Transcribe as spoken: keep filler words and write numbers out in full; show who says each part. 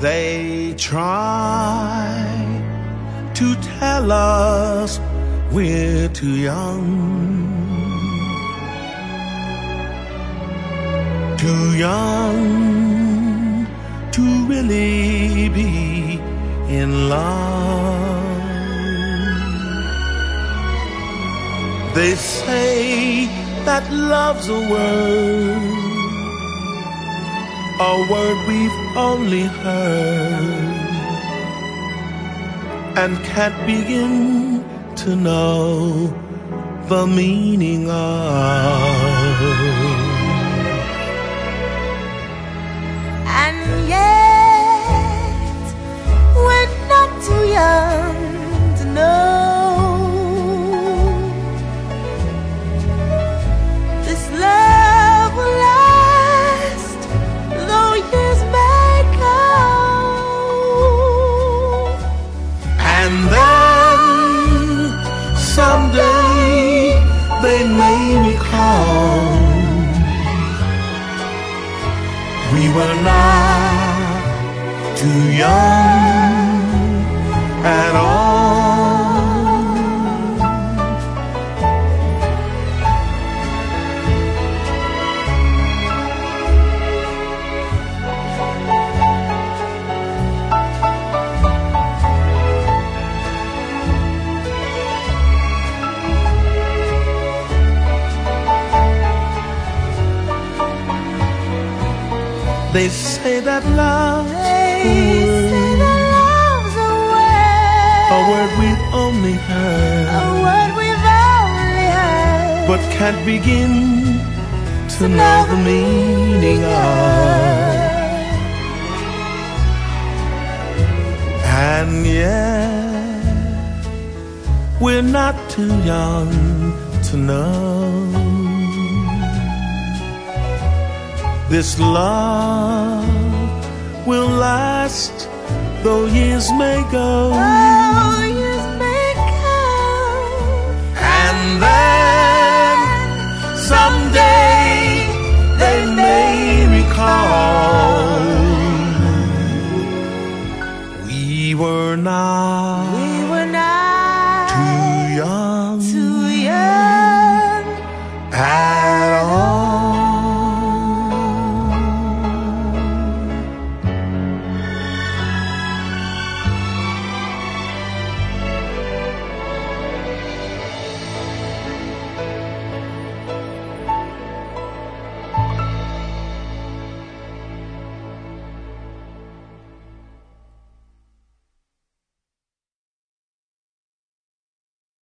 Speaker 1: They try to tell us we're too young, too young to really be in love. They say that love's a word, a word we've only heard and can't begin to know the meaning of.
Speaker 2: And yet we're not too young to know this love will last though years may go.
Speaker 1: And then someday they may recall we were not too young at all. They say that love's
Speaker 2: They say that love's a word,
Speaker 1: a word we've only heard,
Speaker 2: a word we've only heard,
Speaker 1: but can't begin to know the meaning of. And yet we're not too young to know this love will last though years may go.
Speaker 2: Oh,